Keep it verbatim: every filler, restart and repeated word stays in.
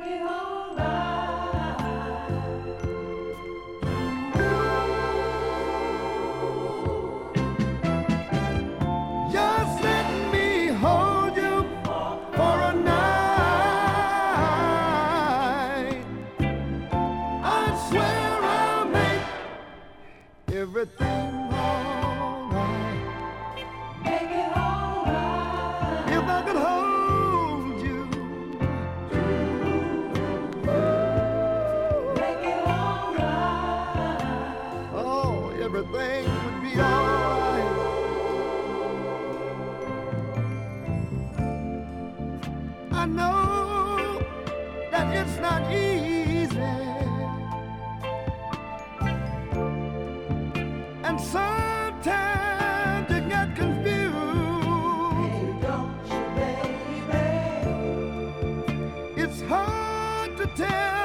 it alright. Just let me hold you for a night. I swear I'll make everything alright. Make it alright. If I could hold you, Make it alright. oh, everything would be alright. I know that it's not easy, and sometimes you get confused. Hey, don't you, baby? It's hard to tell